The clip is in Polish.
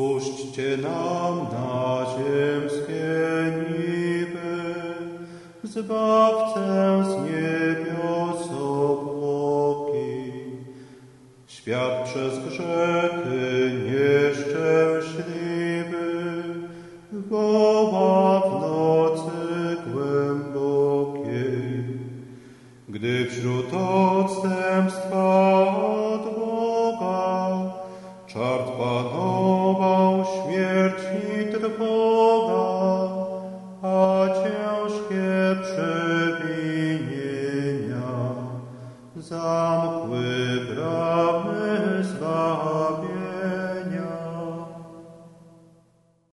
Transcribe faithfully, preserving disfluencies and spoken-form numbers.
Spuśćcie nam na ziemskie niby, Zbawcę z niebios obłogi. Świat przez grzechy nieszczęśliwy woła w nocy głębokiej. Gdy wśród odstępstwa od Boga czart panował, śmierć i trwoga, a ciężkie przy